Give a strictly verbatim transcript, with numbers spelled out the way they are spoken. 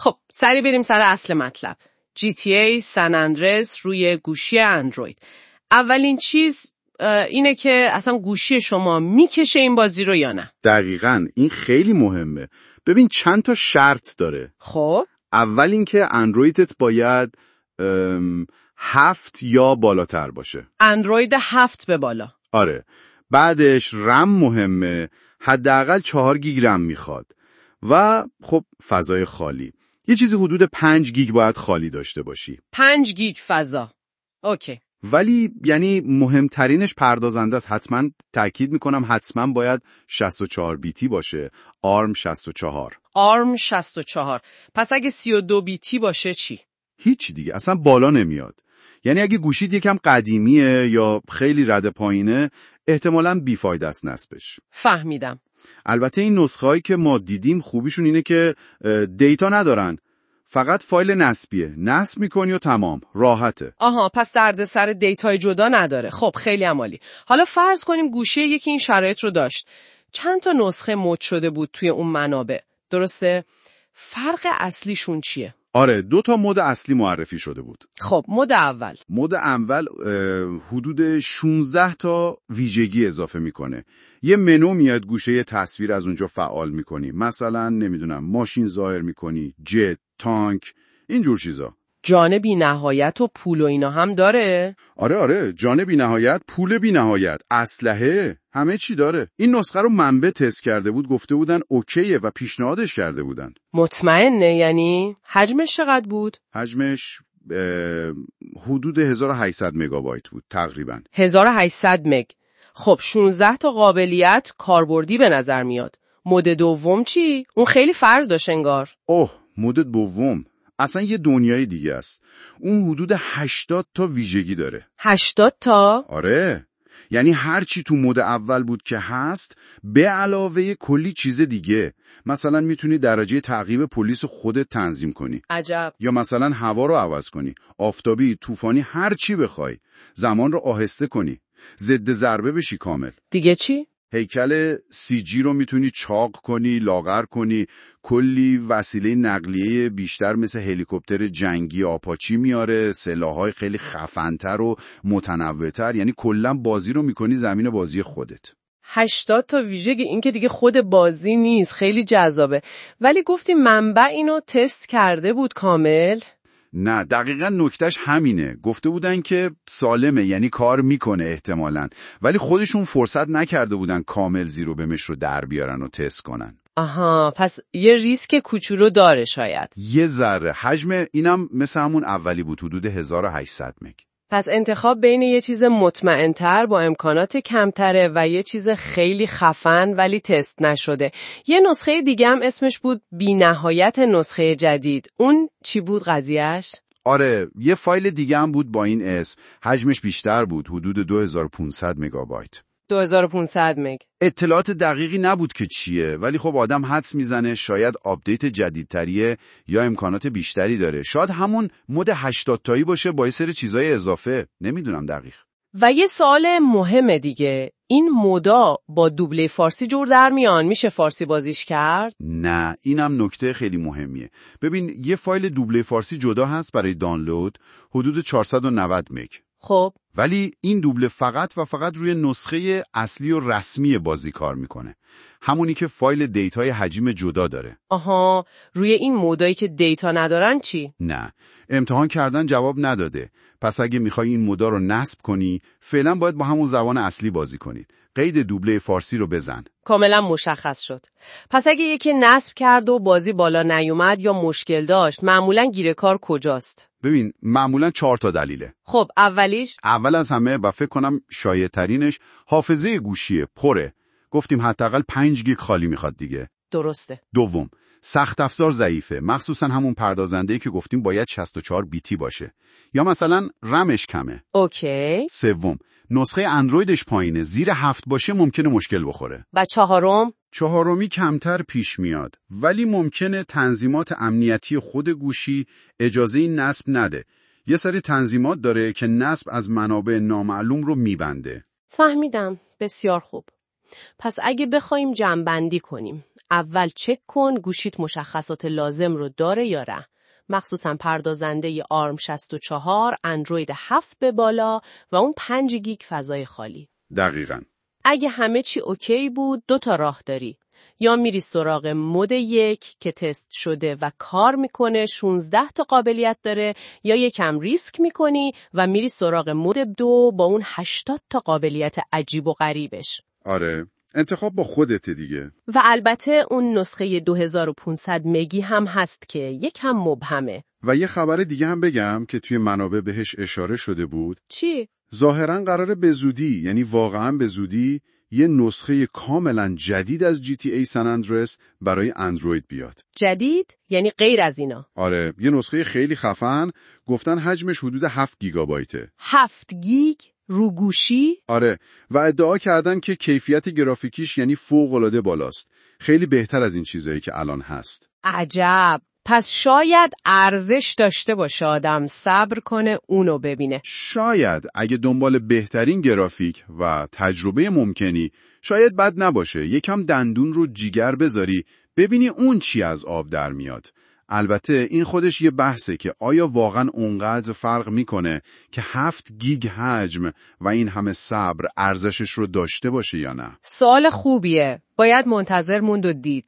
خب سری بریم سر اصل مطلب. جی تی ای سن اندرس روی گوشی اندروید. اولین چیز اینه که اصلا گوشی شما میکشه این بازی رو یا نه؟ دقیقاً، این خیلی مهمه. ببین چند تا شرط داره. خب اول این که اندرویدت باید هفت یا بالاتر باشه. اندروید هفت به بالا. آره. بعدش رم مهمه، حداقل چهار گیگ رم میخواد. و خب فضای خالی. یه چیزی حدود پنج گیگ باید خالی داشته باشی. پنج گیگ فضا. اوکی. ولی یعنی مهمترینش پردازنده است. حتما تاکید میکنم حتما باید شصت و چهار بیتی باشه. آرم شصت و چهار. آرم شصت و چهار. پس اگه سی و دو بیتی باشه چی؟ هیچ دیگه، اصلا بالا نمیاد. یعنی اگه گوشید یکم قدیمیه یا خیلی رده پایینه، احتمالاً بیفایده است نصبش. فهمیدم. البته این نسخه هایی که ما دیدیم خوبیشون اینه که دیتا ندارن. فقط فایل نصبیه. نصب میکنی و تمام. راحته. آها، پس دردسر دیتای جدا نداره. خب خیلی عالی. حالا فرض کنیم گوشی یکی این شرایط رو داشت. چند تا نسخه مد شده بود توی اون منابع. درسته؟ فرق اصلیشون چیه؟ آره، دو تا مد اصلی معرفی شده بود. خب مد اول. مد اول حدود شانزده تا ویژگی اضافه میکنه. یه منو میاد گوشه تصویر از اونجا فعال میکنی. مثلا نمیدونم ماشین ظاهر میکنی، جت، تانک، اینجور چیزا. جان بی نهایت و پول و اینا هم داره؟ آره آره، جان بی نهایت، پول بی نهایت، اسلحه، همه چی داره. این نسخه رو منبع تست کرده بود، گفته بودن اوکیه و پیشنهادش کرده بودن. مطمئنه؟ یعنی حجمش چقدر بود؟ حجمش حدود هزار و هشتصد مگابایت بود تقریبا. هزار و هشتصد مگ. خب شانزده تا قابلیت کاربردی به نظر میاد. مد دوم چی؟ اون خیلی فرض داشت انگار. اوه، مد دوم اصلا یه دنیای دیگه است. اون حدود هشتاد تا ویژگی داره. هشتاد تا؟ آره. یعنی هر چی تو مد اول بود که هست، به علاوه کلی چیز دیگه. مثلا میتونی درجه تعقیب پلیس خودت تنظیم کنی. عجب. یا مثلا هوا رو عوض کنی. آفتابی، طوفانی، هر چی بخوای. زمان رو آهسته کنی. ضد ضربه بشی کامل. دیگه چی؟ هیکل سی جی رو میتونی چاق کنی، لاغر کنی. کلی وسیله نقلیه بیشتر مثل هلیکوپتر جنگی آپاچی میاره، سلاح‌های خیلی خفن‌تر و متنوع‌تر. یعنی کلا بازی رو میکنی زمین بازی خودت. هشتاد تا ویژگی، این که دیگه خود بازی نیست. خیلی جذابه. ولی گفتی منبع اینو تست کرده بود کامل؟ نه، دقیقا نکتهش همینه. گفته بودن که سالمه، یعنی کار میکنه احتمالاً، ولی خودشون فرصت نکرده بودن کامل زیرو بمش رو در بیارن و تست کنن. آها، پس یه ریسک کوچولو داره شاید. یه ذره. حجم اینم مثل همون اولی بود، حدود هزار و هشتصد مگ. پس انتخاب بین یه چیز مطمئن‌تر با امکانات کمتره و یه چیز خیلی خفن ولی تست نشده. یه نسخه دیگه هم اسمش بود بی نهایت نسخه جدید. اون چی بود قضیهش؟ آره، یه فایل دیگه هم بود با این اسم. حجمش بیشتر بود، حدود دو هزار و پانصد مگابایت. دو هزار و پانصد مگ. اطلاعات دقیقی نبود که چیه، ولی خب آدم حدس میزنه شاید آپدیت جدیدتریه یا امکانات بیشتری داره. شاید همون مد هشتاد تایی باشه با یه سری چیزای اضافه. نمیدونم دقیق. و یه سوال مهمه دیگه، این مودا با دوبله فارسی جور در میان؟ میشه فارسی بازیش کرد؟ نه، اینم نکته خیلی مهمیه. ببین، یه فایل دوبله فارسی جدا هست برای دانلود، حدود چهارصد و نود مگ. خب ولی این دوبله فقط و فقط روی نسخه اصلی و رسمی بازی کار میکنه. همونی که فایل دیتای حجم جدا داره. آها، روی این مودایی که دیتا ندارن چی؟ نه، امتحان کردن جواب نداده. پس اگه میخوای این مودا رو نصب کنی، فعلا باید با همون زبان اصلی بازی کنید. قید دوبله فارسی رو بزن. کاملا مشخص شد. پس اگه یکی نصب کرد و بازی بالا نیومد یا مشکل داشت، معمولا گیر کار کجاست؟ ببین، معمولا چهار تا دلیله. خب اولیش؟ اول از همه و فکر کنم شایع ترینش، حافظه گوشیه، پره. گفتیم حداقل پنج گیگ خالی میخواد دیگه. درسته. دوم، سخت افزار ضعیفه، مخصوصا همون پردازنده‌ای که گفتیم باید شصت و چهار بیتی باشه. یا مثلا رمش کمه. اوکی. سوم، نسخه اندرویدش پایینه، زیر هفت باشه ممکنه مشکل بخوره. و چهارم؟ چهارمی کمتر پیش میاد، ولی ممکنه تنظیمات امنیتی خود گوشی اجازه این نصب نده. یه سری تنظیمات داره که نصب از منابع نامعلوم رو میبنده. فهمیدم. بسیار خوب. پس اگه بخوایم جمع‌بندی کنیم، اول چک کن گوشیت مشخصات لازم رو داره یا نه. مخصوصاً پردازنده آرم شصت و چهار، اندروید هفت به بالا و اون پنج گیگ فضای خالی. دقیقاً. اگه همه چی اوکی بود، دو تا راه داری. یا میری سراغ مود یک که تست شده و کار میکنه، شانزده تا قابلیت داره، یا یکم ریسک میکنی و میری سراغ مود دو با اون هشتاد تا قابلیت عجیب و غریبش. آره، انتخاب با خودت دیگه. و البته اون نسخه دو هزار و پانصد مگی هم هست که یکم مبهمه. و یه خبر دیگه هم بگم که توی منابع بهش اشاره شده بود. چی؟ ظاهراً قراره به زودی، یعنی واقعاً به زودی، یه نسخه کاملاً جدید از جی تی ای سن اندرس برای اندروید بیاد. جدید؟ یعنی غیر از اینا؟ آره، یه نسخه خیلی خفن، گفتن حجمش حدود هفت گیگابایته. هفت گیگ؟ رو گوشی؟ آره، و ادعا کردن که کیفیت گرافیکیش یعنی فوق‌العاده بالاست. خیلی بهتر از این چیزایی که الان هست. عجب. پس شاید ارزش داشته باشه آدم صبر کنه اونو ببینه. شاید اگه دنبال بهترین گرافیک و تجربه ممکنی، شاید بد نباشه یکم دندون رو جیگر بذاری ببینی اون چی از آب در میاد. البته این خودش یه بحثه که آیا واقعا اونقدر فرق میکنه که هفت گیگ حجم و این همه صبر ارزشش رو داشته باشه یا نه؟ سوال خوبیه. باید منتظر موند و دید.